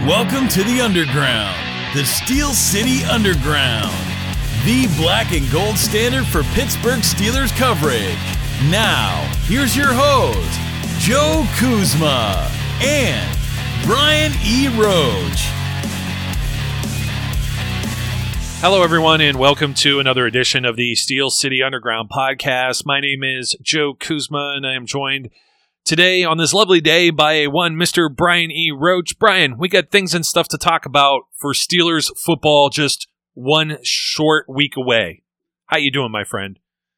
Welcome to the Underground, the Steel City Underground, the black and gold standard for Pittsburgh Steelers coverage. Now, here's your host, Joe Kuzma and Brian E. Roach. Hello, everyone, and welcome to another edition of the Steel City Underground podcast. My name is Joe Kuzma, and I am joined today on this lovely day by one Mr. Brian E. Roach. Brian, we got things and stuff to talk about for Steelers football just one short week away. How you doing, my friend?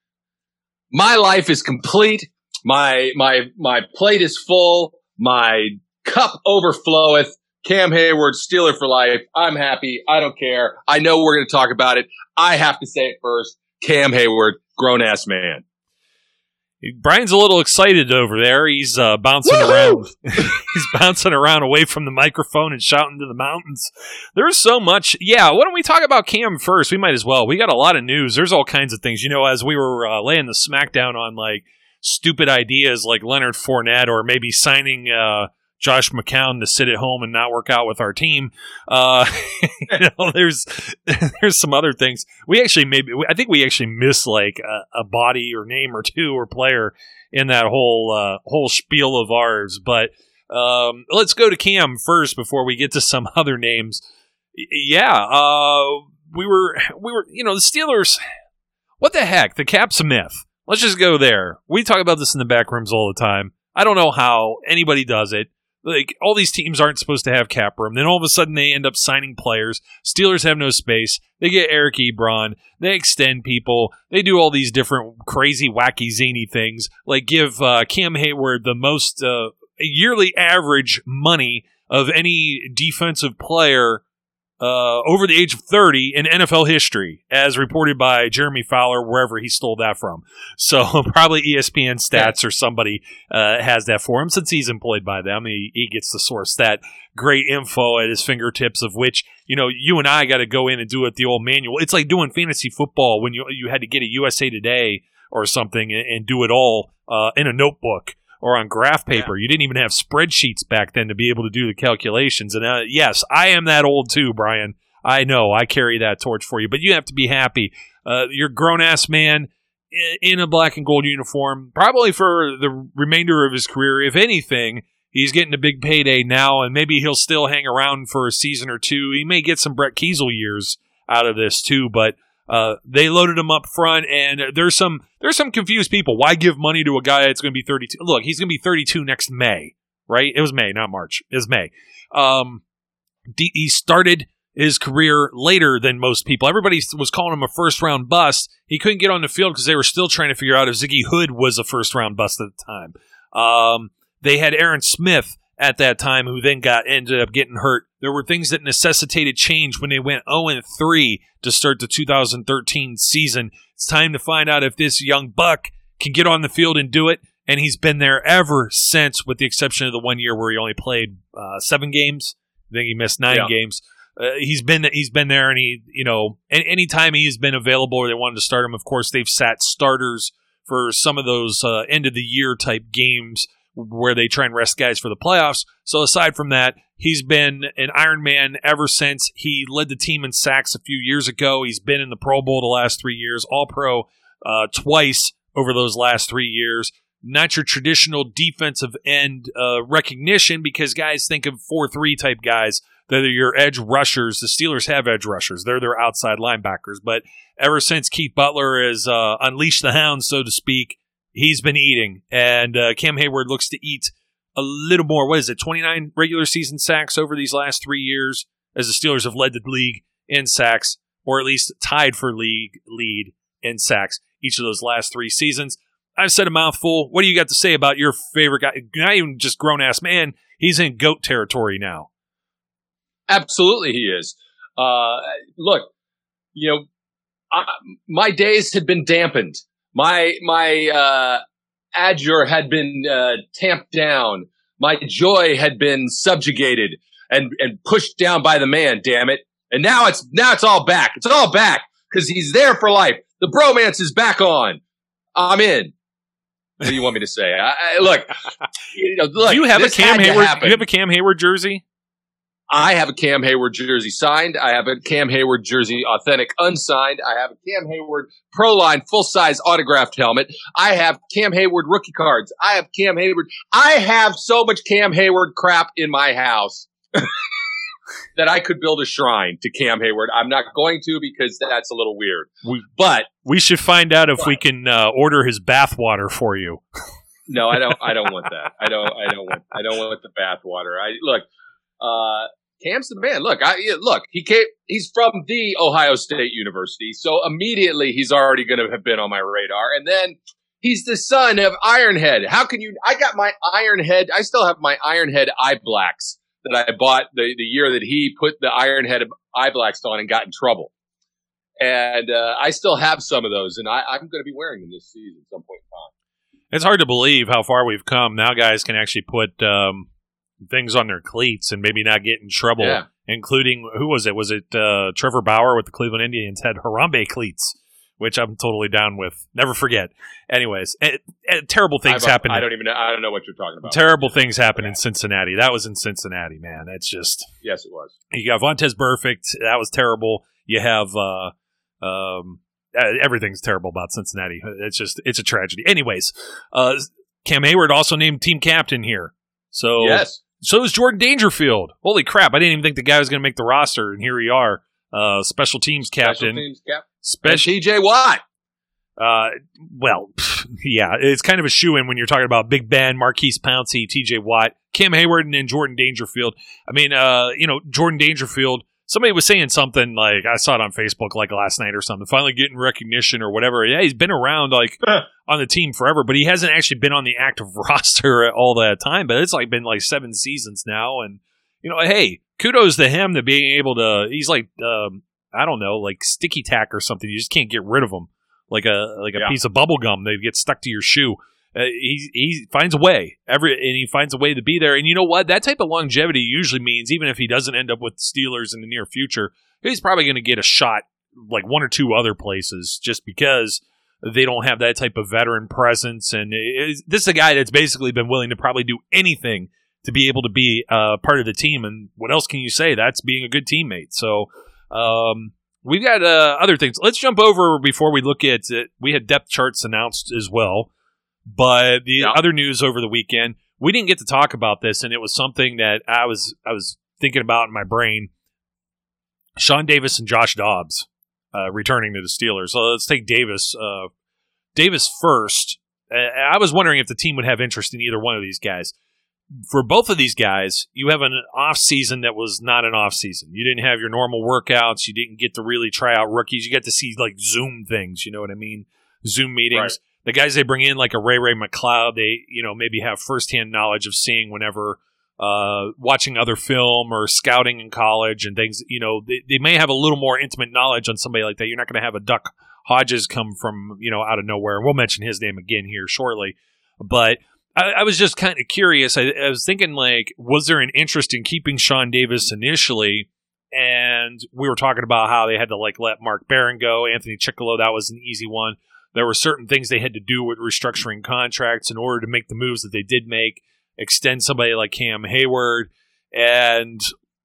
My life is complete. My plate is full. My cup overfloweth. Cam Hayward, Steeler for life. I'm happy. I don't care. I know we're going to talk about it. I have to say it first. Cam Hayward, grown-ass man. Brian's a little excited over there. He's bouncing around. He's bouncing around away from the microphone and shouting to the mountains. There's so much. Yeah, why don't we talk about Cam first? We might as well. We got a lot of news. There's all kinds of things. You know, as we were laying the smackdown on like stupid ideas like Leonard Fournette or maybe signing Josh McCown to sit at home and not work out with our team. There's some other things. I think we actually missed like a body or name or two or player in that whole spiel of ours. But let's go to Cam first before we get to some other names. Yeah, we were, the Steelers. What the heck? The cap's a myth. Let's just go there. We talk about this in the back rooms all the time. I don't know how anybody does it. Like, all these teams aren't supposed to have cap room. Then all of a sudden they end up signing players. Steelers have no space. They get Eric Ebron. They extend people. They do all these different crazy, wacky, zany things. Like give Cam Hayward the most yearly average money of any defensive player over the age of 30 in NFL history, as reported by Jeremy Fowler, wherever he stole that from. So probably ESPN Stats or somebody has that for him since he's employed by them. He gets to source that great info at his fingertips, of which, you and I got to go in and do it the old manual. It's like doing fantasy football when you had to get a USA Today or something and do it all in a notebook or on graph paper. Yeah. You didn't even have spreadsheets back then to be able to do the calculations. And yes, I am that old too, Brian. I know. I carry that torch for you. But you have to be happy. You're a grown-ass man in a black and gold uniform, probably for the remainder of his career. If anything, he's getting a big payday now, and maybe he'll still hang around for a season or two. He may get some Brett Kiesel years out of this too, but they loaded him up front, and there's some confused people. Why give money to a guy that's going to be 32? Look, he's going to be 32 next May, right? It was May, not March. It was May. He started his career later than most people. Everybody was calling him a first-round bust. He couldn't get on the field because they were still trying to figure out if Ziggy Hood was a first-round bust at the time. They had Aaron Smith at that time, who then ended up getting hurt. There were things that necessitated change when they went 0-3 to start the 2013 season. It's time to find out if this young buck can get on the field and do it, and he's been there ever since, with the exception of the 1 year where he only played 7 games. I think he missed 9 games. He's been there, and anytime he's been available or they wanted to start him, of course, they've sat starters for some of those end-of-the-year type games where they try and rest guys for the playoffs. So aside from that, he's been an Iron Man ever since. He led the team in sacks a few years ago. He's been in the Pro Bowl the last 3 years, All-Pro twice over those last 3 years. Not your traditional defensive end recognition, because guys think of 4-3 type guys. They're your edge rushers. The Steelers have edge rushers. They're their outside linebackers. But ever since Keith Butler has unleashed the hounds, so to speak, he's been eating, and Cam Hayward looks to eat a little more. What is it, 29 regular season sacks over these last 3 years, as the Steelers have led the league in sacks, or at least tied for league lead in sacks each of those last 3 seasons. I've said a mouthful. What do you got to say about your favorite guy? Not even just grown-ass man. He's in GOAT territory now. Absolutely he is. Look, my days had been dampened. My ardor had been tamped down. My joy had been subjugated and pushed down by the man, damn it. And now it's all back. It's all back because he's there for life. The bromance is back on. I'm in. What do you want me to say? Look, do you have a Cam Hayward? Do you have a Cam Hayward jersey? I have a Cam Hayward jersey signed. I have a Cam Hayward jersey authentic unsigned. I have a Cam Hayward Pro-Line full-size autographed helmet. I have Cam Hayward rookie cards. I have Cam Hayward. I have so much Cam Hayward crap in my house that I could build a shrine to Cam Hayward. I'm not going to because that's a little weird. But we should find out if we can order his bath water for you. No, I don't want that. I don't want the bath water. Cam's the man. Look, he's from the Ohio State University, so immediately he's already going to have been on my radar. And then he's the son of Ironhead. How can you? I got my Ironhead. I still have my Ironhead eye blacks that I bought the year that he put the Ironhead eye blacks on and got in trouble. And I still have some of those, and I'm going to be wearing them this season at some point in time. It's hard to believe how far we've come. Now guys can actually put things on their cleats and maybe not get in trouble, including, who was it? Was it Trevor Bauer with the Cleveland Indians had Harambe cleats, which I'm totally down with. Never forget. Anyways, terrible things happen. I don't know what you're talking about. Terrible things happen in Cincinnati. That was in Cincinnati, man. That's just. Yes, it was. You got Vontaze Burfict. That was terrible. You have everything's terrible about Cincinnati. It's a tragedy. Anyways, Cam Hayward also named team captain here. So yes. So is Jordan Dangerfield. Holy crap! I didn't even think the guy was going to make the roster, and here we are. Special teams captain. TJ Watt. Well, yeah, it's kind of a shoo-in when you're talking about Big Ben, Marquise Pouncey, TJ Watt, Cam Hayward, and then Jordan Dangerfield. I mean, Jordan Dangerfield. Somebody was saying something like, I saw it on Facebook like last night or something, finally getting recognition or whatever. Yeah, he's been around like on the team forever, but he hasn't actually been on the active roster all that time. But it's like been like 7 seasons now. And, hey, kudos to him to being able to, he's like, I don't know, like sticky tack or something. You just can't get rid of him. Like a piece of bubble gum that gets stuck to your shoe. He finds a way and he finds a way to be there. And you know what? That type of longevity usually means even if he doesn't end up with the Steelers in the near future, he's probably going to get a shot like 1 or 2 other places just because they don't have that type of veteran presence. And this is a guy that's basically been willing to probably do anything to be able to be part of the team. And what else can you say? That's being a good teammate. So we've got other things. Let's jump over before we look at it. We had depth charts announced as well. But the other news over the weekend, we didn't get to talk about this, and it was something that I was thinking about in my brain. Sean Davis and Josh Dobbs returning to the Steelers. So let's take Davis. Davis first. I was wondering if the team would have interest in either one of these guys. For both of these guys, you have an off season that was not an off season. You didn't have your normal workouts. You didn't get to really try out rookies. You get to see like Zoom things. You know what I mean? Zoom meetings. Right. The guys they bring in, like a Ray McLeod, they maybe have firsthand knowledge of seeing whenever watching other film or scouting in college and things. They may have a little more intimate knowledge on somebody like that. You're not going to have a Duck Hodges come from out of nowhere. We'll mention his name again here shortly. But I was just kind of curious. I was thinking, like, was there an interest in keeping Sean Davis initially? And we were talking about how they had to let Mark Barron go, Anthony Chickillo. That was an easy one. There were certain things they had to do with restructuring contracts in order to make the moves that they did make, extend somebody like Cam Hayward. And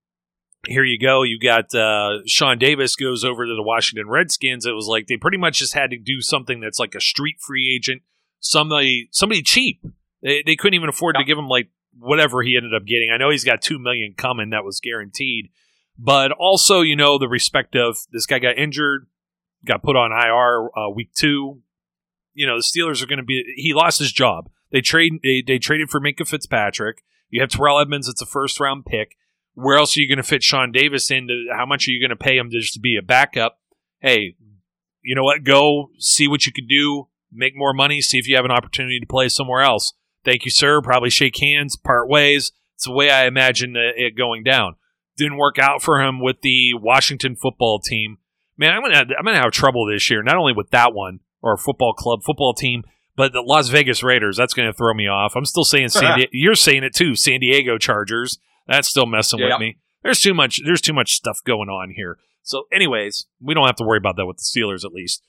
here you go. You got Sean Davis goes over to the Washington Redskins. It was like they pretty much just had to do something that's like a street free agent, somebody cheap. They couldn't even afford to give him like whatever he ended up getting. I know he's got $2 million coming. That was guaranteed. But also, the respect of this guy got injured. Got put on IR week 2. The Steelers are going to be. He lost his job. They traded for Minkah Fitzpatrick. You have Terrell Edmonds. It's a 1st round pick. Where else are you going to fit Sean Davis into? How much are you going to pay him just to be a backup? Hey, you know what? Go see what you can do. Make more money. See if you have an opportunity to play somewhere else. Thank you, sir. Probably shake hands, part ways. It's the way I imagine it going down. Didn't work out for him with the Washington football team. Man, I'm gonna have trouble this year. Not only with that one or football team, but the Las Vegas Raiders. That's gonna throw me off. I'm still saying you're saying it too. San Diego Chargers. That's still messing with me. There's too much stuff going on here. So, anyways, we don't have to worry about that with the Steelers at least.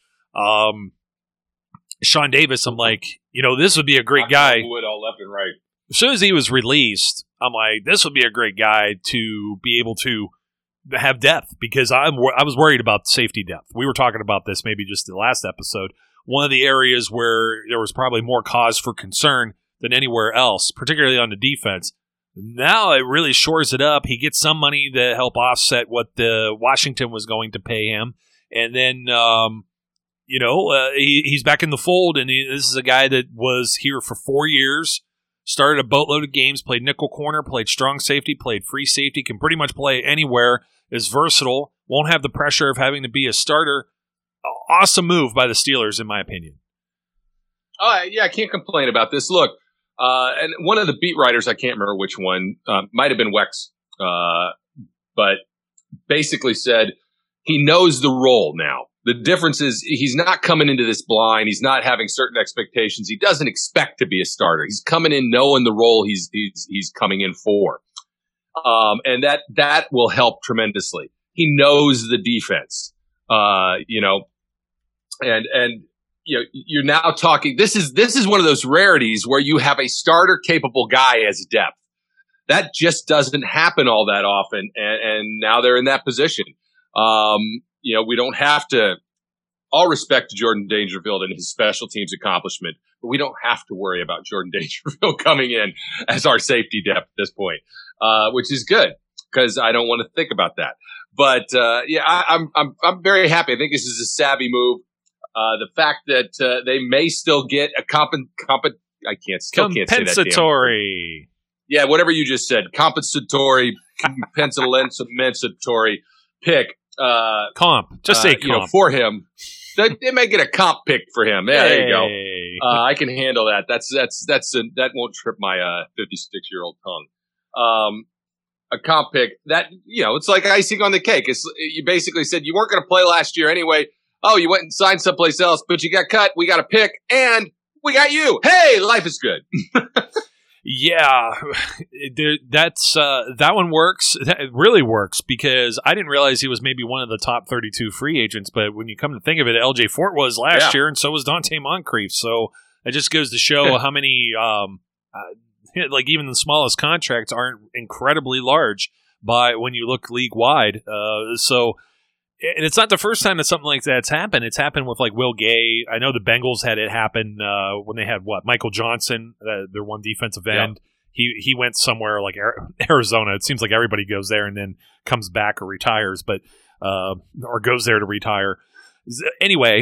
Sean Davis, I'm like, this would be a great guy. Wood all left and right. As soon as he was released, I'm like, this would be a great guy to be able to have depth, because I was worried about safety depth. We were talking about this maybe just the last episode. One of the areas where there was probably more cause for concern than anywhere else, particularly on the defense. Now it really shores it up. He gets some money to help offset what the Washington was going to pay him. And then, he's back in the fold, and this is a guy that was here for 4 years, started a boatload of games, played nickel corner, played strong safety, played free safety, can pretty much play anywhere, is versatile, won't have the pressure of having to be a starter. Awesome move by the Steelers, in my opinion. Yeah, I can't complain about this. Look, and one of the beat writers, I can't remember which one, might have been Wex, but basically said he knows the role now. The difference is he's not coming into this blind. He's not having certain expectations. He doesn't expect to be a starter. He's coming in knowing the role he's coming in for. And that will help tremendously. He knows the defense, and you're now talking. This is one of those rarities where you have a starter capable guy as depth. That just doesn't happen all that often. And now they're in that position. We don't have to, all respect to Jordan Dangerfield and his special teams accomplishment, but we don't have to worry about Jordan Dangerfield coming in as our safety depth at this point, which is good because I don't want to think about that. But I'm very happy. I think this is a savvy move. The fact that they may still get a compensatory. Yeah, whatever you just said, compensatory, compensatory pick. Comp. Just say comp. For him. They may get a comp pick for him. Yeah, there you go. I can handle that. That won't trip my 56-year-old tongue. A comp pick that, it's like icing on the cake. You basically said you weren't going to play last year anyway. Oh, you went and signed someplace else, but you got cut. We got a pick, and we got you. Hey, life is good. Yeah, that one works. It really works because I didn't realize he was maybe one of the top 32 free agents. But when you come to think of it, L.J. Fort was last year, and so was Dante Moncrief. So it just goes to show how many, even the smallest contracts aren't incredibly large by when you look league wide. And it's not the first time that something like that's happened. It's happened with Will Gay. I know the Bengals had it happen when they had Michael Johnson, their one defensive end. Yeah. He went somewhere like Arizona. It seems like everybody goes there and then comes back or retires, or goes there to retire. Anyway,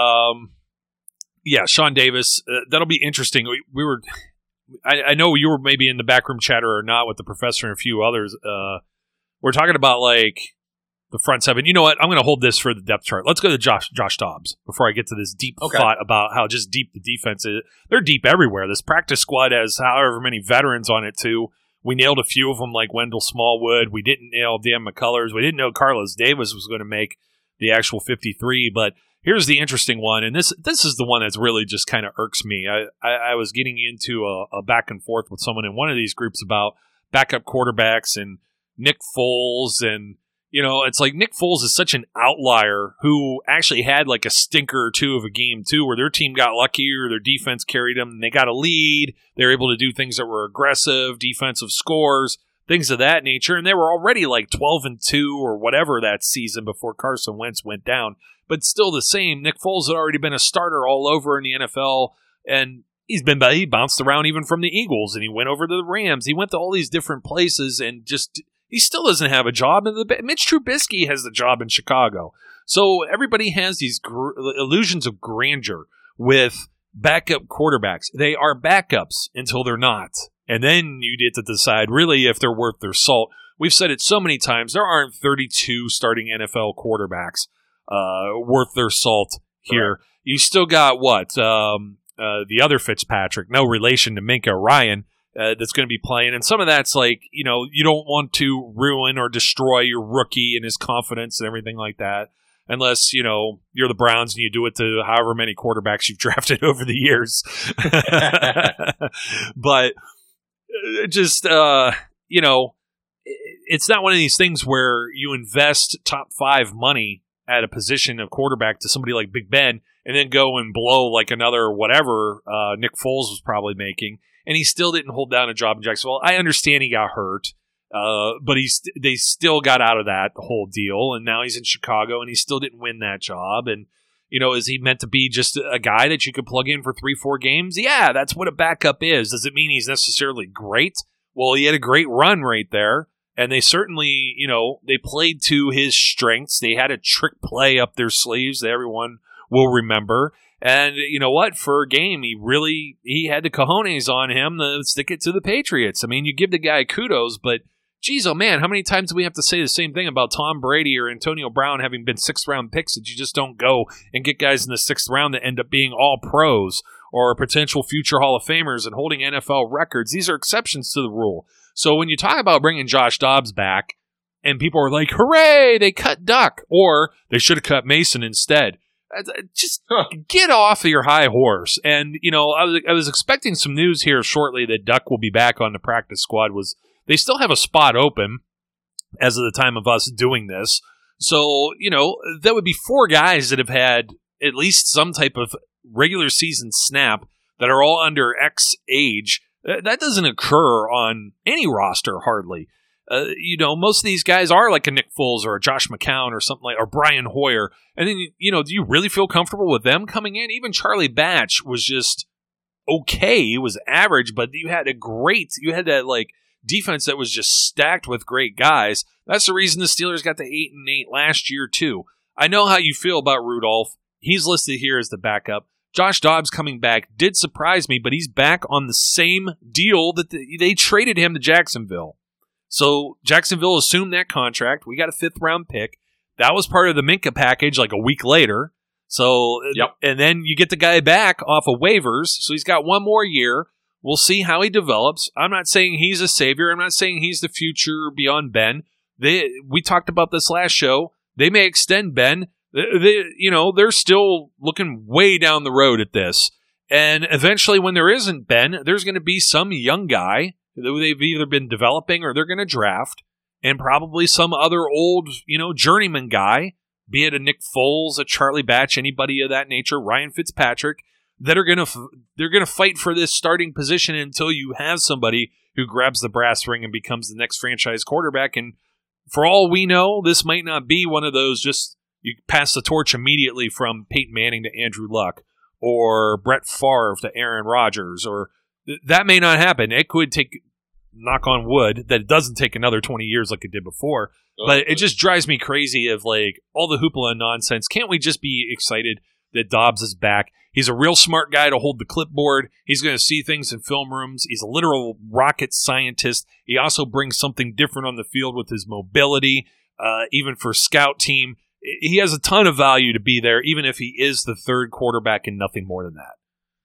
Sean Davis. That'll be interesting. I know you were maybe in the backroom chatter or not with the professor and a few others. We're talking about the front seven. You know what? I'm going to hold this for the depth chart. Let's go to Josh Dobbs before I get to this deep thought about how just deep the defense is. They're deep everywhere. This practice squad has however many veterans on it, too. We nailed a few of them like Wendell Smallwood. We didn't nail Dan McCullers. We didn't know Carlos Davis was going to make the actual 53. But here's the interesting one, and this is the one that's really just kind of irks me. I was getting into a back and forth with someone in one of these groups about backup quarterbacks and Nick Foles, and it's like Nick Foles is such an outlier who actually had a stinker or two of a game too, where their team got lucky or their defense carried them and they got a lead. They were able to do things that were aggressive, defensive scores, things of that nature. And they were already 12-2 or whatever that season before Carson Wentz went down. But still the same. Nick Foles had already been a starter all over in the NFL, and he bounced around even from the Eagles, and he went over to the Rams. He went to all these different places and just... He still doesn't have a job. Mitch Trubisky has the job in Chicago. So everybody has these illusions of grandeur with backup quarterbacks. They are backups until they're not. And then you get to decide really if they're worth their salt. We've said it so many times. There aren't 32 starting NFL quarterbacks worth their salt here. Right. You still got the other Fitzpatrick, no relation to Minka Ryan, that's going to be playing. And some of that's you don't want to ruin or destroy your rookie and his confidence and everything like that, unless, you're the Browns and you do it to however many quarterbacks you've drafted over the years. But just, it's not one of these things where you invest top 5 money at a position of quarterback to somebody like Big Ben and then go and blow another whatever Nick Foles was probably making. and he still didn't hold down a job in Jacksonville. I understand he got hurt, but they still got out of that whole deal, and now he's in Chicago, and he still didn't win that job. And is he meant to be just a guy that you could plug in for 3-4 games? Yeah, that's what a backup is. Does it mean he's necessarily great? Well, he had a great run right there. And they certainly, they played to his strengths. They had a trick play up their sleeves that everyone will remember. And you know what? For a game, he had the cojones on him to stick it to the Patriots. I mean, you give the guy kudos, but geez, oh man, how many times do we have to say the same thing about Tom Brady or Antonio Brown having been 6th-round picks that you just don't go and get guys in the 6th round that end up being all pros or potential future Hall of Famers and holding NFL records? These are exceptions to the rule. So when you talk about bringing Josh Dobbs back and people are like, hooray, they cut Duck, or they should have cut Mason instead, just get off of your high horse. And, I was expecting some news here shortly that Duck will be back on the practice squad. They still have a spot open as of the time of us doing this. So, that would be 4 guys that have had at least some type of regular season snap that are all under X age. That doesn't occur on any roster hardly. Most of these guys are like a Nick Foles or a Josh McCown or something like, or Brian Hoyer. And then, do you really feel comfortable with them coming in? Even Charlie Batch was just okay. He was average, but you had that like defense that was just stacked with great guys. That's the reason the Steelers got to 8-8 last year too. I know how you feel about Rudolph. He's listed here as the backup. Josh Dobbs coming back did surprise me, but he's back on the same deal that they traded him to Jacksonville. So Jacksonville assumed that contract. We got a 5th-round pick. That was part of the Minkah package like a week later. So, yep. And then you get the guy back off of waivers. So he's got 1 more year. We'll see how he develops. I'm not saying he's a savior. I'm not saying he's the future beyond Ben. We talked about this last show. They may extend Ben. They're still looking way down the road at this. And eventually when there isn't Ben, there's going to be some young guy that they've either been developing or they're going to draft, and probably some other old, journeyman guy, be it a Nick Foles, a Charlie Batch, anybody of that nature, Ryan Fitzpatrick, that are they're going to fight for this starting position until you have somebody who grabs the brass ring and becomes the next franchise quarterback. And for all we know, this might not be one of those just you pass the torch immediately from Peyton Manning to Andrew Luck or Brett Favre to Aaron Rodgers, or that may not happen. It could take, knock on wood, that it doesn't take another 20 years like it did before. But it just drives me crazy of like all the hoopla and nonsense. Can't we just be excited that Dobbs is back? He's a real smart guy to hold the clipboard. He's going to see things in film rooms. He's a literal rocket scientist. He also brings something different on the field with his mobility, even for scout team. He has a ton of value to be there, even if he is the 3rd quarterback and nothing more than that.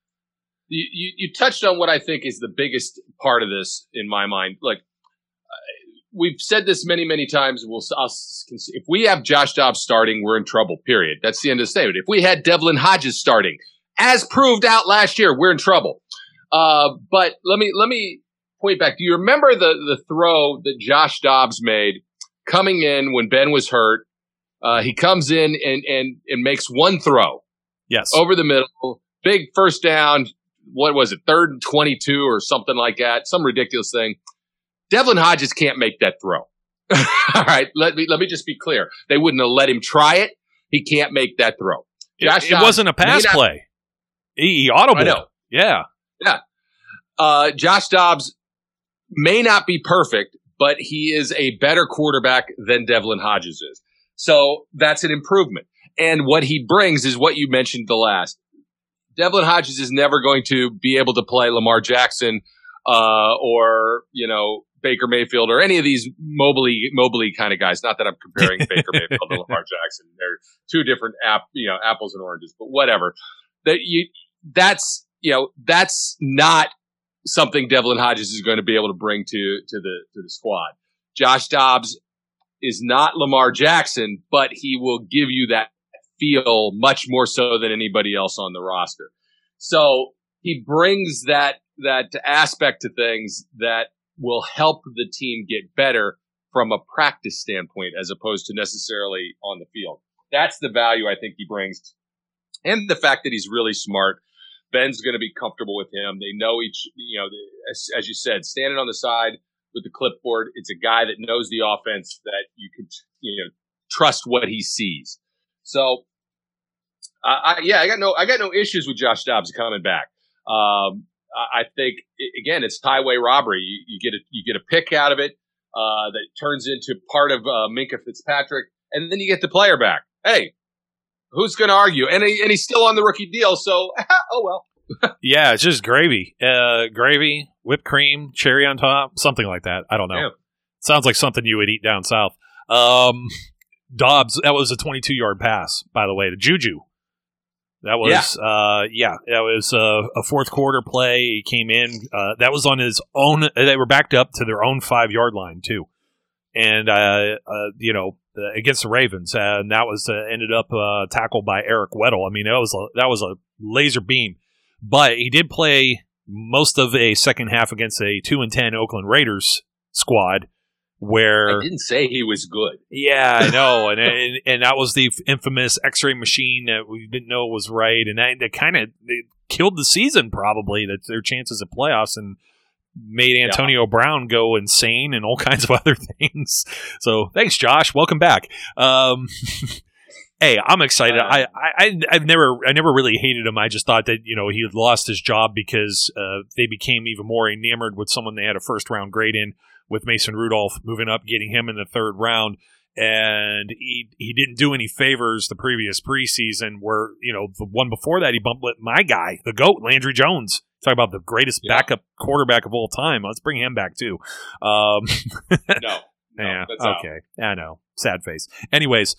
You touched on what I think is the biggest part of this in my mind. Like, we've said this many, many times. If we have Josh Dobbs starting, we're in trouble, period. That's the end of the statement. If we had Devlin Hodges starting, as proved out last year, we're in trouble. But let me point back. Do you remember the throw that Josh Dobbs made coming in when Ben was hurt? He comes in and makes one throw. Yes. Over the middle. Big first down. What was it? 3rd and 22 or something like that. Some ridiculous thing. Devlin Hodges can't make that throw. All right. Let me just be clear. They wouldn't have let him try it. He can't make that throw. It wasn't a pass play. He audible. I know. Yeah. Yeah. Josh Dobbs may not be perfect, but he is a better quarterback than Devlin Hodges is. So that's an improvement. And what he brings is what you mentioned the last. Devlin Hodges is never going to be able to play Lamar Jackson or, Baker Mayfield or any of these Mobley kind of guys. Not that I'm comparing Baker Mayfield to Lamar Jackson. They're 2 different apples and oranges, but whatever. That's not something Devlin Hodges is going to be able to bring to the squad. Josh Dobbs is not Lamar Jackson, but he will give you that feel much more so than anybody else on the roster. So he brings that aspect to things that will help the team get better from a practice standpoint as opposed to necessarily on the field. That's the value I think he brings. And the fact that he's really smart. Ben's going to be comfortable with him. They know each, as you said, standing on the side with the clipboard. It's a guy that knows the offense, that you can, trust what he sees. So, I got no issues with Josh Dobbs coming back. I think again, it's highway robbery. You get a pick out of it, that turns into part of, Minkah Fitzpatrick, and then you get the player back. Hey, who's going to argue? And he's still on the rookie deal. So, oh well. Yeah, it's just gravy. Gravy, whipped cream, cherry on top, something like that. I don't know. Yeah. Sounds like something you would eat down south. Dobbs, that was a 22-yard pass, by the way, to Juju. That was, that was a fourth quarter play. He came in. That was on his own. They were backed up to their own 5-yard line, too. And, against the Ravens. And that was ended up tackled by Eric Weddle. I mean, that was a laser beam. But he did play most of a second half against a 2-10 Oakland Raiders squad, where I didn't say he was good. Yeah, I know, and that was the infamous X-ray machine that we didn't know was right, and that kind of killed the season, probably, that their chances of playoffs, and made Antonio Brown go insane and all kinds of other things. So thanks, Josh. Welcome back. Hey, I'm excited. I never really hated him. I just thought that he had lost his job because they became even more enamored with someone they had a first round grade in, with Mason Rudolph moving up, getting him in the third round. And he didn't do any favors the previous preseason, where, the one before that, he bumped my guy, the GOAT, Landry Jones. Talk about the greatest backup quarterback of all time. Let's bring him back, too. No, yeah, that's okay. Out. I know. Sad face. Anyways,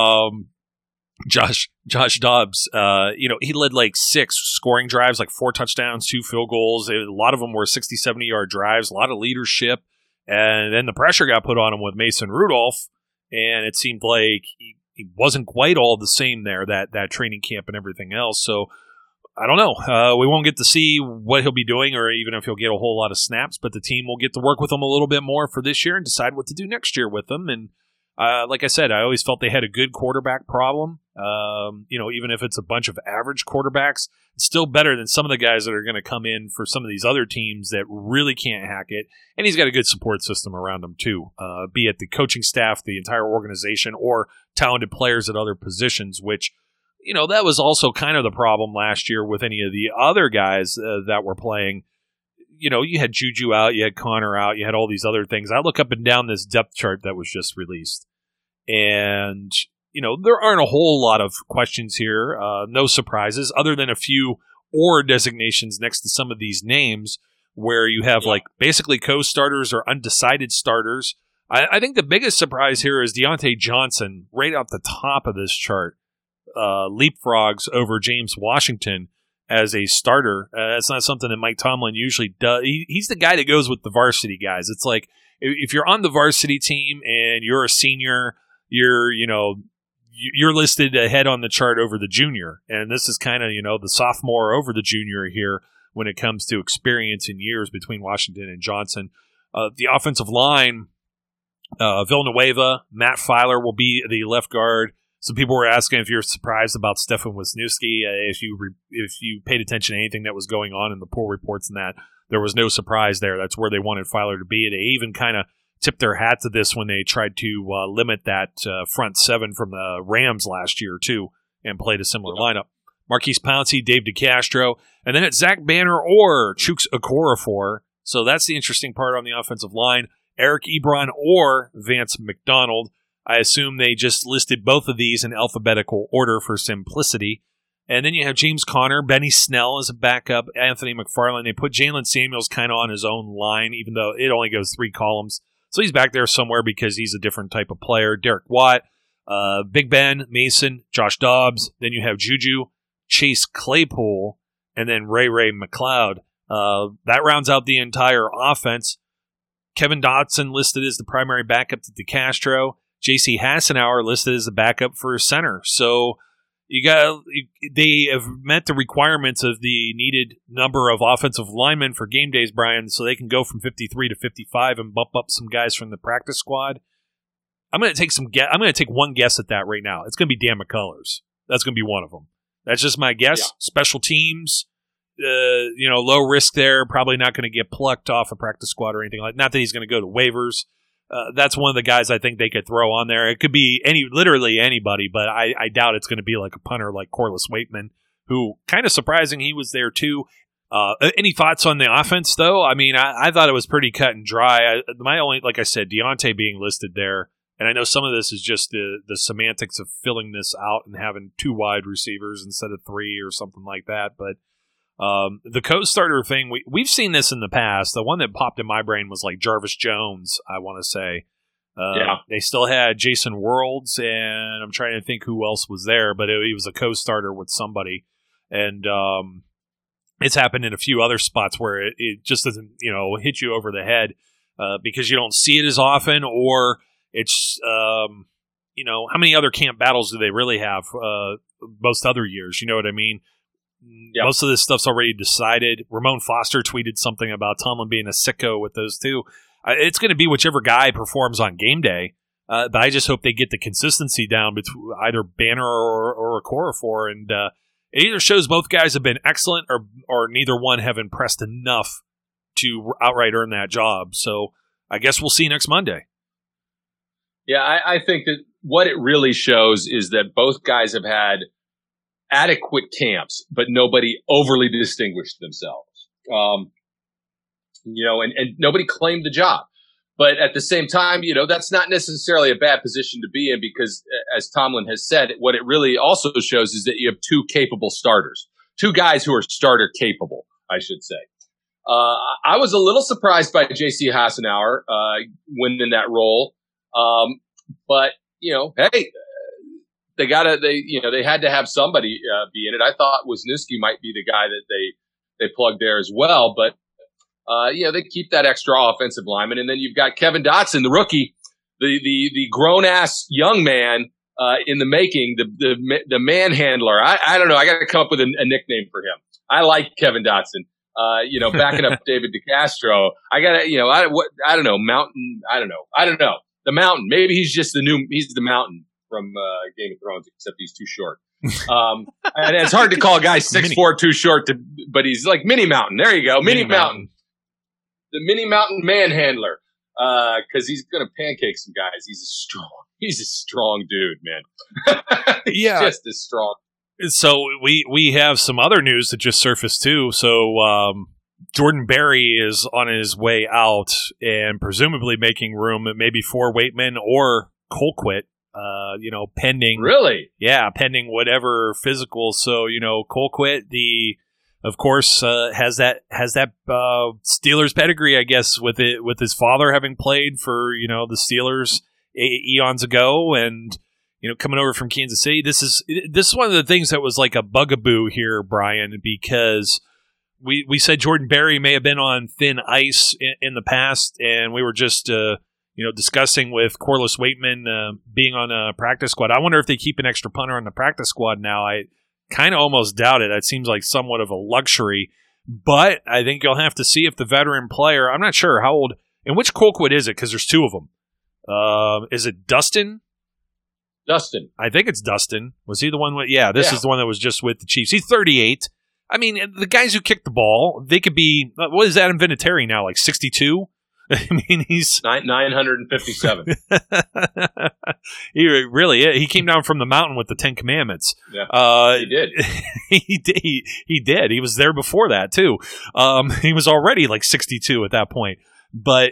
Josh Dobbs, he led like 6 scoring drives, like 4 touchdowns, 2 field goals. A lot of them were 60, 70-yard drives, a lot of leadership. And then the pressure got put on him with Mason Rudolph, and it seemed like he wasn't quite all the same there, that training camp and everything else. So I don't know. We won't get to see what he'll be doing, or even if he'll get a whole lot of snaps, but the team will get to work with him a little bit more for this year and decide what to do next year with him. And like I said, I always felt they had a good quarterback problem. Even if it's a bunch of average quarterbacks, it's still better than some of the guys that are going to come in for some of these other teams that really can't hack it. And he's got a good support system around him too, be it the coaching staff, the entire organization, or talented players at other positions, which, that was also kind of the problem last year with any of the other guys that were playing. You had Juju out, you had Connor out, you had all these other things. I look up and down this depth chart that was just released, and there aren't a whole lot of questions here, no surprises, other than a few or designations next to some of these names where you have like basically co-starters or undecided starters. I think the biggest surprise here is Deontay Johnson, right off the top of this chart, leapfrogs over James Washington as a starter. That's not something that Mike Tomlin usually does. He's the guy that goes with the varsity guys. It's like if you're on the varsity team and you're a senior, you're listed ahead on the chart over the junior. And this is kind of, the sophomore over the junior here when it comes to experience in years between Washington and Johnson. The offensive line, Villanueva, Matt Filer will be the left guard. Some people were asking if you're surprised about Stefan Wisniewski. If you paid attention to anything that was going on in the poll reports and that, there was no surprise there. That's where they wanted Filer to be. They even kind of tipped their hat to this when they tried to limit that front 7 from the Rams last year, too, and played a similar lineup. Marquise Pouncey, Dave DeCastro, and then it's Zach Banner or Chuks Okorafor. So that's the interesting part on the offensive line. Eric Ebron or Vance McDonald. I assume they just listed both of these in alphabetical order for simplicity. And then you have James Conner, Benny Snell as a backup, Anthony McFarland. They put Jalen Samuels kind of on his own line, even though it only goes 3 columns. So he's back there somewhere because he's a different type of player. Derek Watt, Big Ben, Mason, Josh Dobbs. Then you have Juju, Chase Claypool, and then Ray McLeod. That rounds out the entire offense. Kevin Dotson listed as the primary backup to DeCastro. J.C. Hassenauer listed as the backup for center. So they have met the requirements of the needed number of offensive linemen for game days, Brian, so they can go from 53 to 55 and bump up some guys from the practice squad. I'm going to take one guess at that right now. It's going to be Dan McCullers. That's going to be one of them. That's just my guess. Yeah. Special teams, low risk there. Probably not going to get plucked off a practice squad or anything like. Not that he's going to go to waivers. That's one of the guys I think they could throw on there. It could be literally anybody, but I doubt it's going to be like a punter like Corliss Waitman, who kind of surprising he was there too. Any thoughts on the offense, though? I mean, I thought it was pretty cut and dry. My only, like I said, Deontay being listed there, and I know some of this is just the semantics of filling this out and having 2 wide receivers instead of 3 or something like that. But the co-starter thing, we've seen this in the past. The one that popped in my brain was like Jarvis Jones, I want to say. Yeah. They still had Jason Worlds, and I'm trying to think who else was there, but he was a co-starter with somebody. And it's happened in a few other spots where it just doesn't, hit you over the head because you don't see it as often, or it's, how many other camp battles do they really have most other years? You know what I mean? Yep. Most of this stuff's already decided. Ramon Foster tweeted something about Tomlin being a sicko with those two. It's going to be whichever guy performs on game day, but I just hope they get the consistency down between either Banner or Okorafor, and it either shows both guys have been excellent or neither one have impressed enough to outright earn that job. So I guess we'll see next Monday. Yeah, I think that what it really shows is that both guys have had adequate camps, but nobody overly distinguished themselves. And nobody claimed the job. But at the same time, that's not necessarily a bad position to be in because, as Tomlin has said, what it really also shows is that you have 2 capable starters, 2 guys who are starter capable, I should say. I was a little surprised by J.C. Hassenauer winning that role. But, hey, they had to have somebody be in it. I thought Wisniewski might be the guy that they plugged there as well, but they keep that extra offensive lineman, and then you've got Kevin Dotson, the rookie, the grown ass young man in the making, the manhandler. I don't know. I got to come up with a nickname for him. I like Kevin Dotson. Backing up David DeCastro. I got to, I don't know, Mountain. I don't know. The Mountain. Maybe he's just he's the Mountain from Game of Thrones, except he's too short. And it's hard to call a guy 6'4" too short but he's like Mini Mountain. There you go. Mini Mountain. The Mini Mountain manhandler. Cause he's going to pancake some guys. He's a strong dude, man. He's just as strong. So we have some other news that just surfaced too. So, Jordan Berry is on his way out and presumably making room maybe for Waitman or Colquitt, pending. Really? Yeah, pending whatever physical. So, Colquitt, of course, has that Steelers pedigree, I guess, with his father having played for, the Steelers eons ago, and coming over from Kansas City. This is one of the things that was like a bugaboo here, Brian, because we said Jordan Berry may have been on thin ice in the past, and we were just discussing with Corliss Waitman being on a practice squad. I wonder if they keep an extra punter on the practice squad now. I kind of almost doubt it. It seems like somewhat of a luxury, but I think you'll have to see if the veteran player, I'm not sure how old, and which Colquitt is it, because there's 2 of them. Is it Dustin? Dustin. I think it's Dustin. Was he the one? This is the one that was just with the Chiefs. He's 38. I mean, the guys who kick the ball, they could be, what is Adam Vinatieri now, like 62? I mean, he's 957. He came down from the mountain with the 10 Commandments. Yeah, he did. He did. He was there before that too. He was already like 62 at that point. But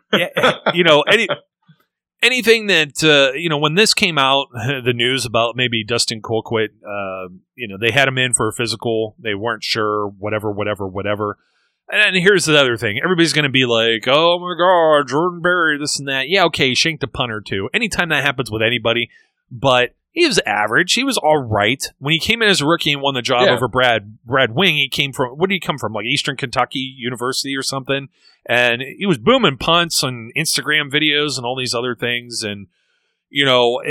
anything that when this came out, the news about maybe Dustin Colquitt, they had him in for a physical. They weren't sure. Whatever. And here's the other thing. Everybody's going to be like, oh, my God, Jordan Berry, this and that. Yeah, okay, he shanked a punter, too. Anytime that happens with anybody. But he was average. He was all right. When he came in as a rookie and won the job over Brad Wing, he came from, where did he come from? Like Eastern Kentucky University or something? And he was booming punts on Instagram videos and all these other things. And, he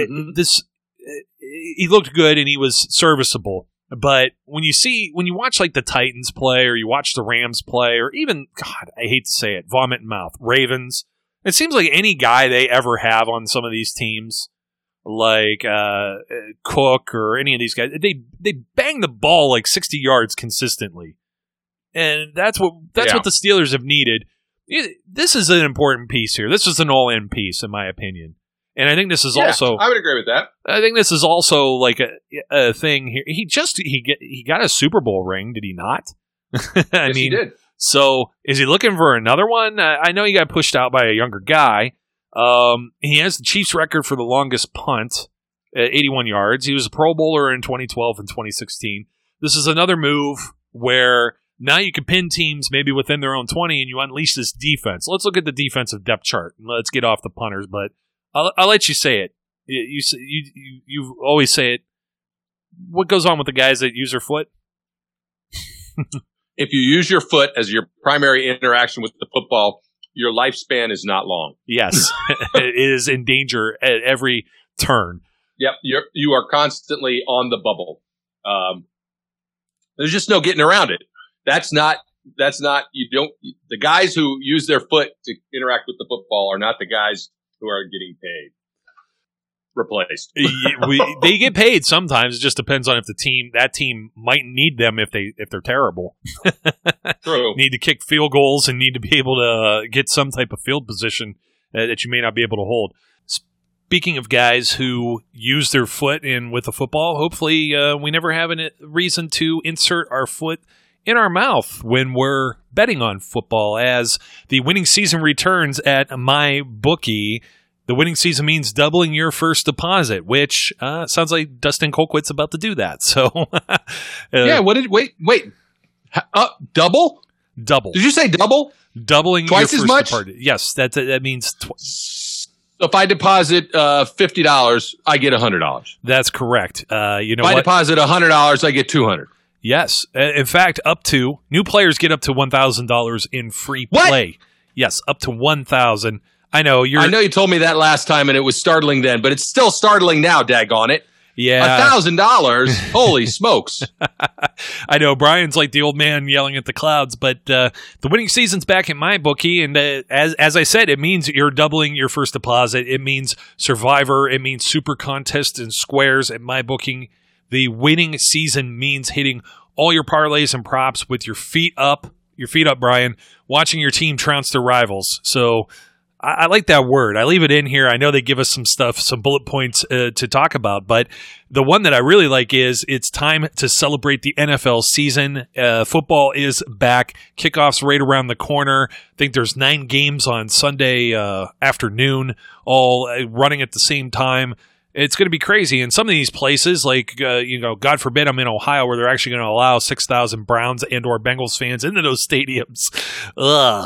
looked good and he was serviceable. But when you watch like the Titans play, or you watch the Rams play, or even, God, I hate to say it, vomit in mouth, Ravens, it seems like any guy they ever have on some of these teams, like Cook or any of these guys, they bang the ball like 60 yards consistently. And that's what the Steelers have needed. This is an important piece here. This is an all-in piece, in my opinion. And I think this is also. I would agree with that. I think this is also like a thing here. He got a Super Bowl ring, did he not? Yes, he did. So is he looking for another one? I know he got pushed out by a younger guy. He has the Chiefs record for the longest punt at 81 yards. He was a Pro Bowler in 2012 and 2016. This is another move where now you can pin teams maybe within their own 20 and you unleash this defense. Let's look at the defensive depth chart. Let's get off the punters, but I'll let you say it. You always say it. What goes on with the guys that use their foot? If you use your foot as your primary interaction with the football, your lifespan is not long. Yes, it is in danger at every turn. Yep, you are constantly on the bubble. There's just no getting around it. That's not. The guys who use their foot to interact with the football are not the guys who are getting paid. Replaced. They get paid sometimes. It just depends on if that team might need them if they're terrible. True. Need to kick field goals and need to be able to get some type of field position that you may not be able to hold. Speaking of guys who use their foot in with the football, hopefully we never have a reason to insert our foot in our mouth when we're betting on football. As the winning season returns at MyBookie. The winning season means doubling your first deposit, which sounds like Dustin Colquitt's about to do that. So, wait, double? Double. Did you say double? Doubling twice your as first much? deposit. Yes, that means. So if I deposit $50, I get $100. That's correct. If I deposit $100, I get $200. Yes, in fact, new players get up to $1,000 in free play. What? Yes, up to $1,000. I know you told me that last time, and it was startling then, but it's still startling now. Daggone it! Yeah, $1,000. Holy smokes! I know Brian's like the old man yelling at the clouds, but the winning season's back at MyBookie, and as I said, it means you're doubling your first deposit. It means Survivor. It means Super Contest and Squares at MyBookie. The winning season means hitting all your parlays and props with your feet up. Your feet up, Brian. Watching your team trounce their rivals. So. I like that word. I leave it in here. I know they give us some stuff, some bullet points to talk about, but the one that I really like is it's time to celebrate the NFL season. Football is back. Kickoff's right around the corner. I think there's 9 games on Sunday afternoon, all running at the same time. It's going to be crazy. And some of these places, like, God forbid I'm in Ohio where they're actually going to allow 6,000 Browns and or Bengals fans into those stadiums. Ugh.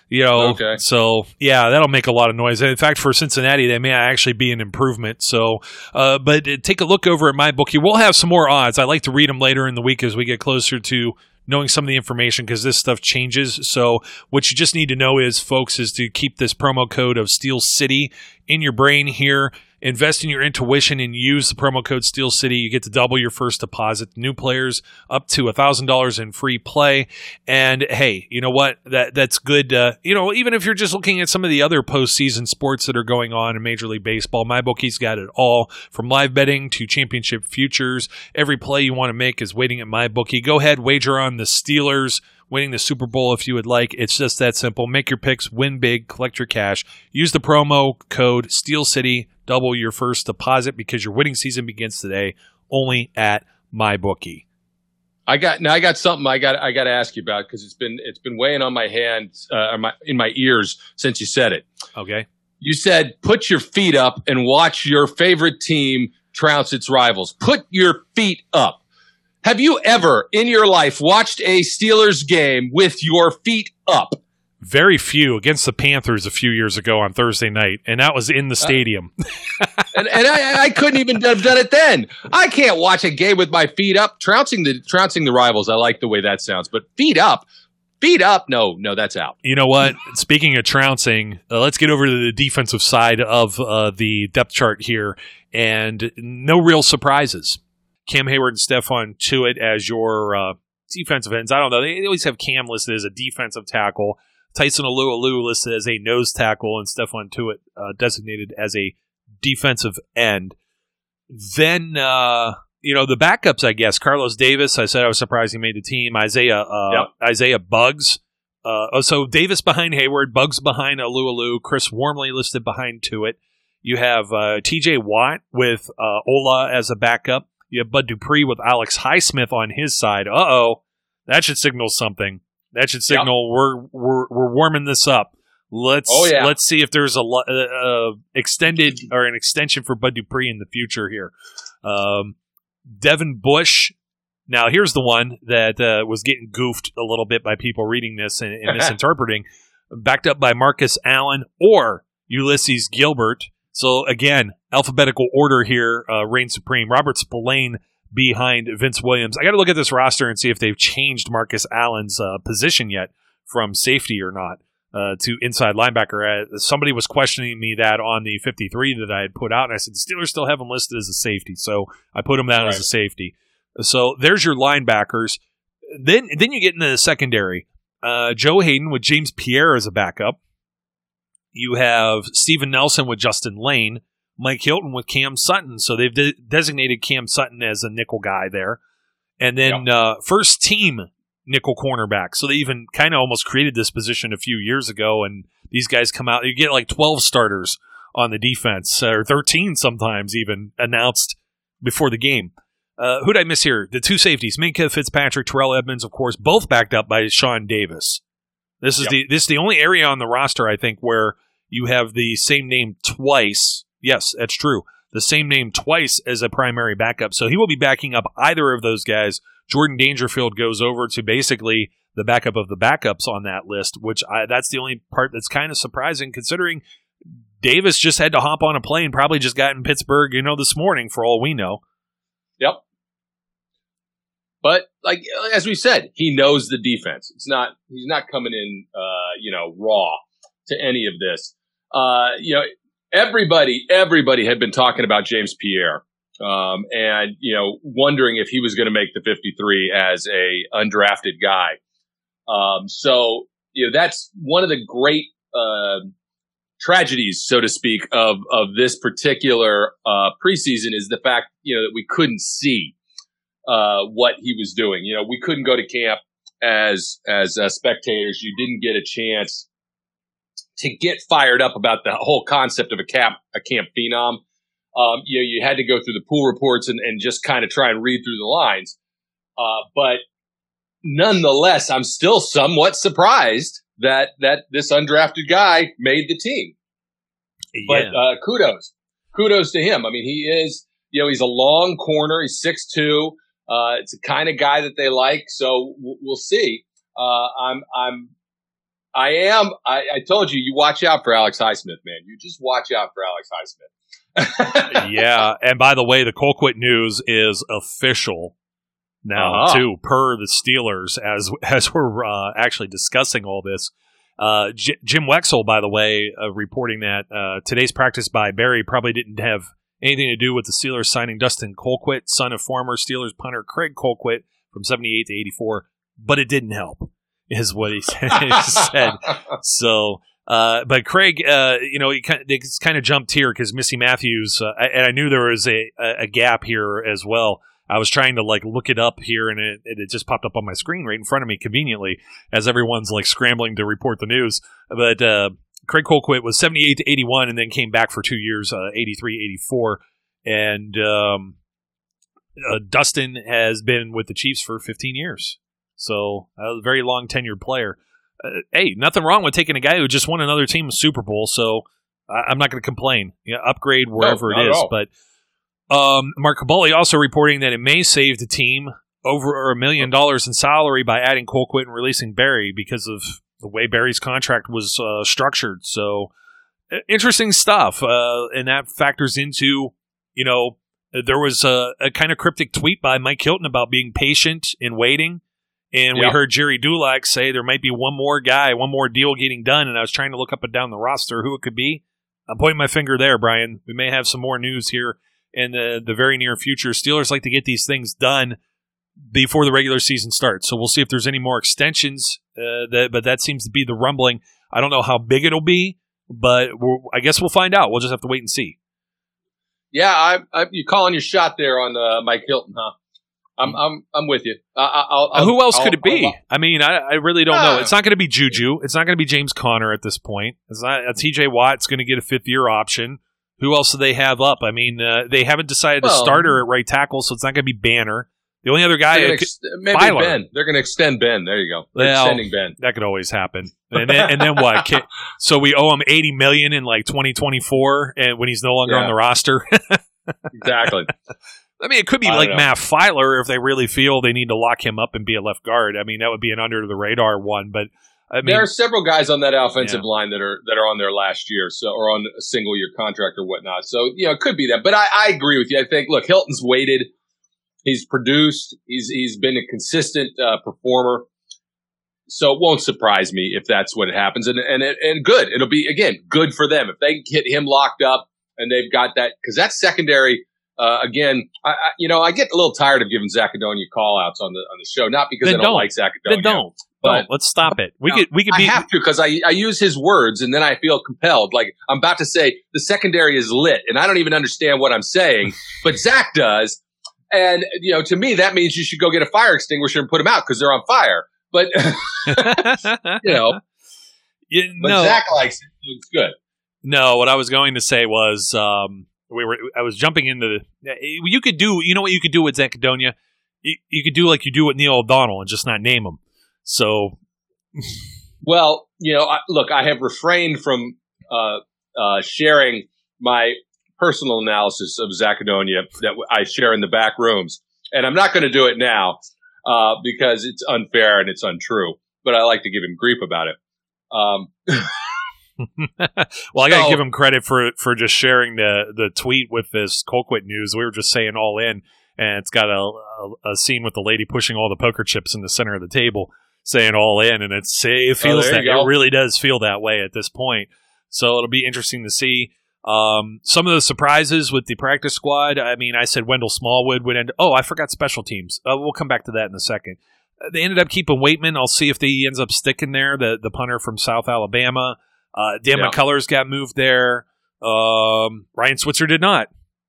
Okay. So yeah, that'll make a lot of noise. And in fact, for Cincinnati, they may actually be an improvement. So, but take a look over at MyBookie. We'll have some more odds. I like to read them later in the week as we get closer to knowing some of the information because this stuff changes. So what you just need to know is, folks, is to keep this promo code of Steel City in your brain here. Invest in your intuition and use the promo code Steel City. You get to double your first deposit. New players up to $1,000 in free play. And hey, you know what? That's good. Even if you're just looking at some of the other postseason sports that are going on in Major League Baseball, MyBookie's got it all, from live betting to championship futures. Every play you want to make is waiting at MyBookie. Go ahead, wager on the Steelers winning the Super Bowl if you would like. It's just that simple. Make your picks, win big, collect your cash. Use the promo code Steel City. Double your first deposit because your winning season begins today only at MyBookie. I got something I got to ask you about because it's been weighing on my hands in my ears since you said it. Okay. You said put your feet up and watch your favorite team trounce its rivals. Put your feet up. Have you ever in your life watched a Steelers game with your feet up? Very few. Against the Panthers a few years ago on Thursday night, and that was in the stadium. and I couldn't even have done it then. I can't watch a game with my feet up. Trouncing the rivals, I like the way that sounds. But feet up, no, that's out. You know what? Speaking of trouncing, let's get over to the defensive side of the depth chart here, and no real surprises. Cam Hayward and Stephon Tuitt as your defensive ends. I don't know. They always have Cam listed as a defensive tackle. Tyson Alualu listed as a nose tackle, and Stephon Tuitt designated as a defensive end. Then the backups, I guess. Carlos Davis, I said I was surprised he made the team. Isaiah Buggs. So Davis behind Hayward, Buggs behind Alualu, Chris Wormley listed behind Tuitt. You have T.J. Watt with Ola as a backup. You have Bud Dupree with Alex Highsmith on his side. That should signal something. That should signal we're warming this up. Let's see if there's an extension for Bud Dupree in the future here. Devin Bush. Now here's the one that was getting goofed a little bit by people reading this and misinterpreting. Backed up by Marcus Allen or Ulysses Gilbert. So again, alphabetical order here reigns supreme. Robert Spillane behind Vince Williams. I got to look at this roster and see if they've changed Marcus Allen's position yet from safety or not to inside linebacker. Somebody was questioning me that on the 53 that I had put out, and I said, the Steelers still have him listed as a safety, so I put him down as a safety. So there's your linebackers. Then you get into the secondary. Joe Hayden with James Pierre as a backup. You have Steven Nelson with Justin Lane. Mike Hilton with Cam Sutton. So they've designated Cam Sutton as a nickel guy there. And then first team nickel cornerback. So they even kind of almost created this position a few years ago, and these guys come out. You get like 12 starters on the defense, or 13 sometimes even, announced before the game. Who'd I miss here? The two safeties, Minkah Fitzpatrick, Terrell Edmonds, of course, both backed up by Sean Davis. This is the only area on the roster, I think, where you have the same name twice. Yes, that's true. The same name twice as a primary backup. So he will be backing up either of those guys. Jordan Dangerfield goes over to basically the backup of the backups on that list, which that's the only part that's kind of surprising, considering Davis just had to hop on a plane, probably just got in Pittsburgh, this morning, for all we know. Yep. But as we said, he knows the defense. He's not coming in, raw to any of this. Everybody had been talking about James Pierre, and wondering if he was going to make the 53 as a undrafted guy. So that's one of the great tragedies, so to speak, of this particular preseason is the fact that we couldn't see what he was doing. We couldn't go to camp as spectators. You didn't get a chance to get fired up about the whole concept of a camp phenom. You had to go through the pool reports and just kind of try and read through the lines. But nonetheless, I'm still somewhat surprised that this undrafted guy made the team. Yeah. But kudos to him. I mean, he is, he's a long corner. He's 6'2". It's the kind of guy that they like. So we'll see. I told you watch out for Alex Highsmith, man. You just watch out for Alex Highsmith. Yeah. And by the way, the Colquitt news is official now, too, per the Steelers, as we're actually discussing all this. Jim Wexell, by the way, reporting that today's practice by Barry probably didn't have anything to do with the Steelers signing Dustin Colquitt, son of former Steelers punter Craig Colquitt from 78 to 84, but it didn't help, is what he said. So, but Craig, he kind of jumped here because Missy Matthews, and I knew there was a gap here as well. I was trying to look it up here, and it just popped up on my screen right in front of me conveniently as everyone's scrambling to report the news. But Craig Colquitt was 78 to 81, and then came back for 2 years, 83, 84, and Dustin has been with the Chiefs for 15 years. So a very long tenured player. Hey, nothing wrong with taking a guy who just won another team Super Bowl. So I'm not going to complain. Upgrade wherever it is. But Mark Cabali also reporting that it may save the team over $1 million in salary by adding Colquitt and releasing Barry because of the way Barry's contract was structured. So interesting stuff. And that factors into, there was a kind of cryptic tweet by Mike Hilton about being patient and waiting. And we heard Jerry Dulac say there might be one more deal getting done. And I was trying to look up and down the roster who it could be. I'm pointing my finger there, Brian. We may have some more news here in the very near future. Steelers like to get these things done before the regular season starts. So we'll see if there's any more extensions. But that seems to be the rumbling. I don't know how big it'll be, but I guess we'll find out. We'll just have to wait and see. Yeah, you calling your shot there on Mike Hilton, huh? I'm with you. Who else could it be? I mean, I really don't know. It's not going to be Juju. It's not going to be James Conner at this point. It's not. T.J. Watt's going to get a 5th-year option. Who else do they have up? I mean, they haven't decided to starter at right tackle, so it's not going to be Banner. The only other guy, maybe Byler. Ben. They're going to extend Ben. There you go. They're extending Ben. That could always happen. And then what? So we owe him $80 million in like 2024, and when he's no longer on the roster. Exactly. I mean, it could be like Matt Filer if they really feel they need to lock him up and be a left guard. I mean, that would be an under the radar one. But I mean, there are several guys on that offensive line that are on their last year, or on a single year contract or whatnot. So it could be that. But I agree with you. I think Hilton's waited. He's produced. He's been a consistent performer. So it won't surprise me if that's what happens. And good. It'll be, again, good for them if they get him locked up and they've got that, because that secondary. Again, I get a little tired of giving Zaccadonia call-outs on the show, not because I don't like Zaccadonia. Then don't. But let's stop it. We could. I have to, because I use his words, and then I feel compelled. Like I'm about to say, the secondary is lit, and I don't even understand what I'm saying, but Zach does. And to me, that means you should go get a fire extinguisher and put them out because they're on fire. But but Zach likes it. It's good. No, what I was going to say was. I was jumping into you could do, what you could do with Zaccadonia? You could do like you do with Neil O'Donnell and just not name him. So, well, look, I have refrained from sharing my personal analysis of Zaccadonia that I share in the back rooms, and I'm not going to do it now because it's unfair and it's untrue. But I like to give him grief about it. Well, I got to give him credit for just sharing the tweet with this Colquitt news. We were just saying all in, and it's got a scene with the lady pushing all the poker chips in the center of the table, saying all in, and it feels that it really does feel that way at this point. So it'll be interesting to see some of the surprises with the practice squad. I mean, I said Wendell Smallwood would end. Oh, I forgot special teams. We'll come back to that in a second. They ended up keeping Waitman. I'll see if he ends up sticking there. The punter from South Alabama. Dan McCullers got moved there. Ryan Switzer did not.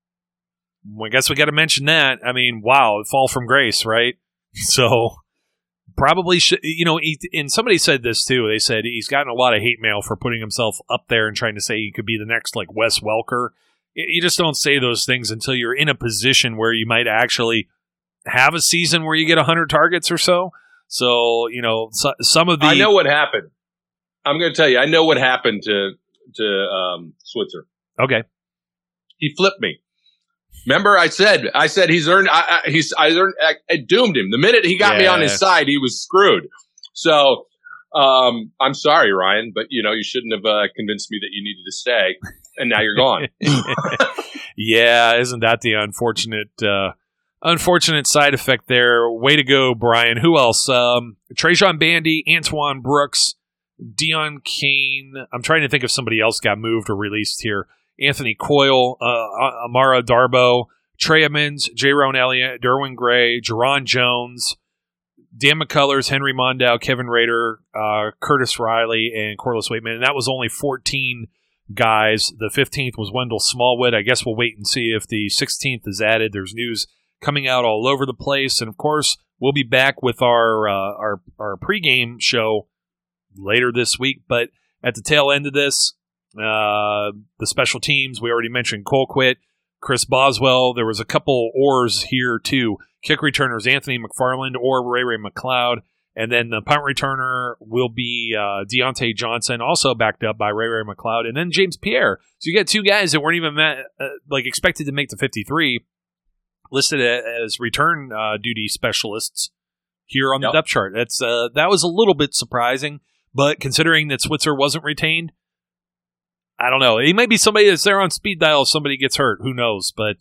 I guess we got to mention that. I mean, wow, fall from grace, right? So probably should, and somebody said this too. They said he's gotten a lot of hate mail for putting himself up there and trying to say he could be the next like Wes Welker. You just don't say those things until you're in a position where you might actually have a season where you get 100 targets or so. So, some of the... I know what happened. I'm going to tell you, I know what happened to Switzer. Okay. He flipped me. Remember, I said he's earned. I doomed him. The minute he got me on his side, he was screwed. So I'm sorry, Ryan, but you shouldn't have convinced me that you needed to stay, and now you're gone. Yeah, isn't that the unfortunate side effect there? Way to go, Brian. Who else? Trajan Bandy, Antoine Brooks. Dion Kane. I'm trying to think if somebody else got moved or released here. Anthony Coyle, Amara Darbo, Trey Emmons, Jaron Elliott, Derwin Gray, Jerron Jones, Dan McCullers, Henry Mondow, Kevin Rader, Curtis Riley, and Corliss Waitman. And that was only 14 guys. The 15th was Wendell Smallwood. I guess we'll wait and see if the 16th is added. There's news coming out all over the place. And, of course, we'll be back with our pregame show later this week, but at the tail end of this, the special teams, we already mentioned Colquitt, Chris Boswell. There was a couple oars here too. Kick returners Anthony McFarland or Ray McLeod, and then the punt returner will be Deontay Johnson, also backed up by Ray McLeod, and then James Pierre. So you got two guys that weren't even expected to make the 53, listed as return duty specialists here on the depth chart. That was a little bit surprising. But considering that Switzer wasn't retained, I don't know. He might be somebody that's there on speed dial if somebody gets hurt. Who knows? But,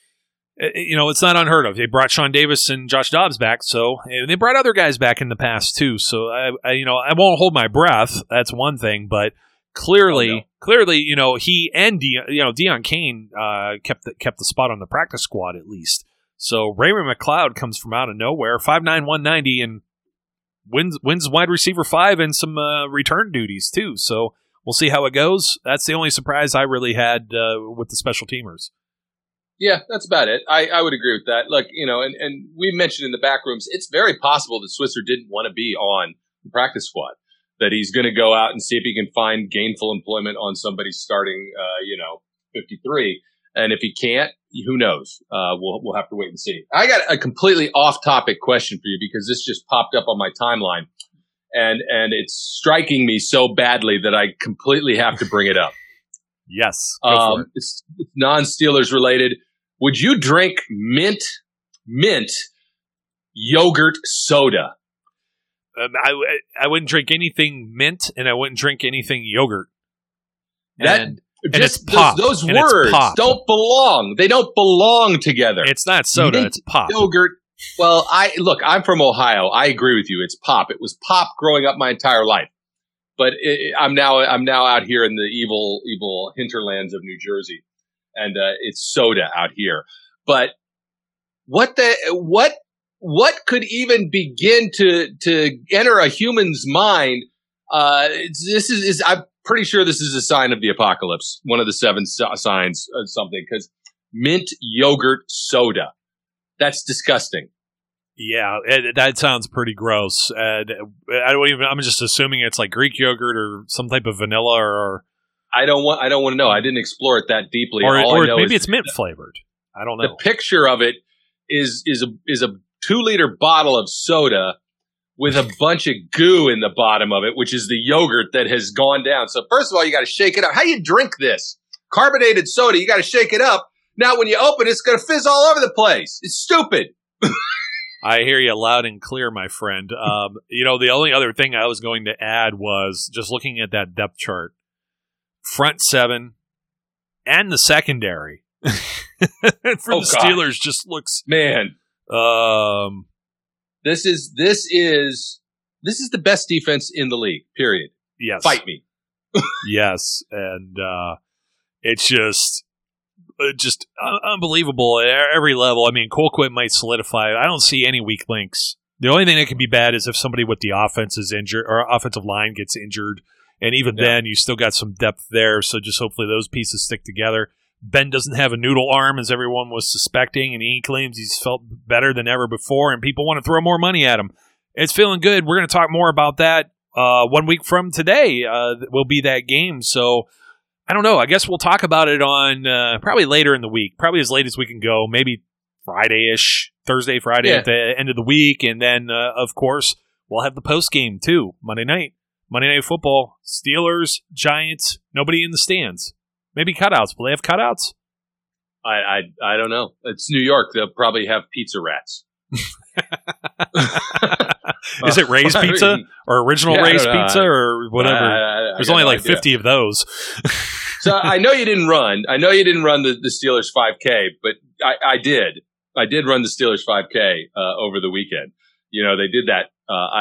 it's not unheard of. They brought Sean Davis and Josh Dobbs back, and they brought other guys back in the past, too. So, I won't hold my breath. That's one thing. But clearly, he and Dion Kane kept the spot on the practice squad, at least. So, Raymond McLeod comes from out of nowhere, 5'9", 190, and wins wide receiver 5 and some return duties too. So we'll see how it goes. That's the only surprise I really had with the special teamers. Yeah, that's about it. I would agree with that. Look, and we mentioned in the back rooms, it's very possible that Switzer didn't want to be on the practice squad, that he's going to go out and see if he can find gainful employment on somebody starting, 53. And if he can't, who knows? We'll have to wait and see. I got a completely off-topic question for you because this just popped up on my timeline, and it's striking me so badly that I completely have to bring it up. Yes, go for it. It's non-Steelers related. Would you drink mint yogurt soda? I wouldn't drink anything mint, and I wouldn't drink anything yogurt. And it's pop. Those words don't belong. They don't belong together. It's not soda. Mint it's pop. Yogurt. Well, I'm from Ohio. I agree with you. It's pop. It was pop growing up my entire life. But I'm now out here in the evil hinterlands of New Jersey, and it's soda out here. But what could even begin to enter a human's mind? This is I'm pretty sure this is a sign of the apocalypse. One of the 7 signs of something, because mint yogurt soda. That's disgusting. Yeah, that sounds pretty gross. I'm just assuming it's like Greek yogurt or some type of vanilla, or I don't want to know. I didn't explore it that deeply. Or maybe it's mint flavored. I don't know. The picture of it is a 2-liter bottle of soda with a bunch of goo in the bottom of it, which is the yogurt that has gone down. So first of all, you got to shake it up. How do you drink this? Carbonated soda, you got to shake it up. Now when you open it, it's going to fizz all over the place. It's stupid. I hear you loud and clear, my friend. The only other thing I was going to add was just looking at that depth chart. Front 7 and the secondary for the Steelers just looks... Man. This is the best defense in the league, period. Yes. Fight me. Yes, and it's just unbelievable at every level. I mean, Colquitt might solidify it. I don't see any weak links. The only thing that can be bad is if somebody with the offense is injured or offensive line gets injured, and even then, you still got some depth there. So just hopefully those pieces stick together. Ben doesn't have a noodle arm, as everyone was suspecting, and he claims he's felt better than ever before, and people want to throw more money at him. It's feeling good. We're going to talk more about that 1 week from today. Will be that game. So I don't know. I guess we'll talk about it on probably later in the week, probably as late as we can go, maybe Friday-ish, Thursday, Friday at the end of the week. And then, of course, we'll have the post game too, Monday Night Football, Steelers, Giants, nobody in the stands. Maybe cutouts. Will they have cutouts? I don't know. It's New York. They'll probably have pizza rats. Is it Ray's Pizza or original Ray's Pizza or whatever? There's only like 50 of those. So I know you didn't run. I know you didn't run the Steelers 5K, but I did. I did run the Steelers 5K over the weekend. They did that,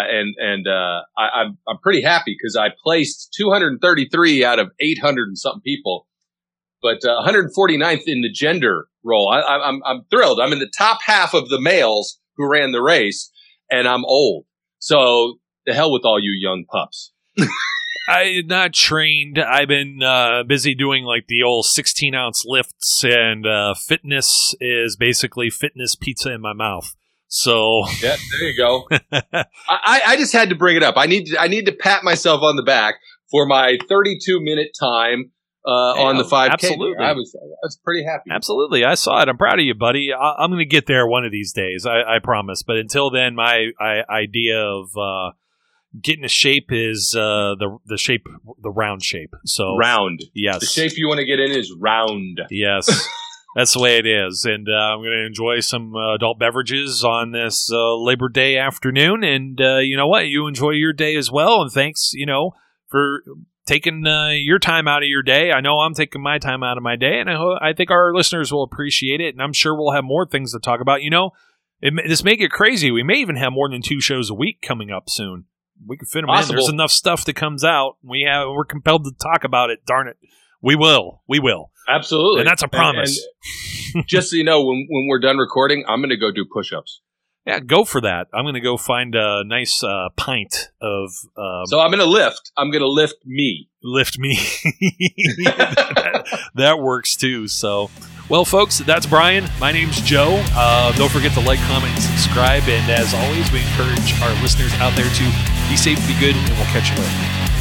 I'm pretty happy because I placed 233 out of 800 and something people, but 149th in the gender role. I'm thrilled. I'm in the top half of the males who ran the race, and I'm old. So the hell with all you young pups. I'm not trained. I've been busy doing like the old 16-ounce lifts, and fitness is basically fitness pizza in my mouth. So yeah, there you go. I just had to bring it up. I need to pat myself on the back for my 32-minute time on the 5K. Absolutely, I was pretty happy. Absolutely, I saw it. I'm proud of you, buddy. I'm going to get there one of these days. I promise. But until then, my idea of getting a shape is the round shape. So round. Yes. The shape you want to get in is round. Yes. That's the way it is. And I'm going to enjoy some adult beverages on this Labor Day afternoon. And you know what? You enjoy your day as well. And thanks, for taking your time out of your day. I know I'm taking my time out of my day. And I think our listeners will appreciate it. And I'm sure we'll have more things to talk about. This may get crazy. We may even have more than 2 shows a week coming up soon. We can fit them in. There's enough stuff that comes out. We're compelled to talk about it. Darn it. We will. Absolutely. And that's a promise. And just so you know, when we're done recording, I'm going to go do push-ups. Yeah, go for that. I'm going to go find a nice pint of... so I'm going to lift. I'm going to lift me. Lift me. that works too. So Well, folks, that's Brian. My name's Joe. Don't forget to like, comment, and subscribe. And as always, we encourage our listeners out there to be safe, be good, and we'll catch you later.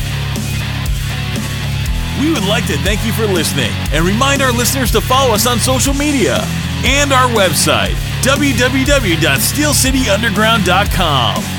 We would like to thank you for listening and remind our listeners to follow us on social media and our website, www.steelcityunderground.com.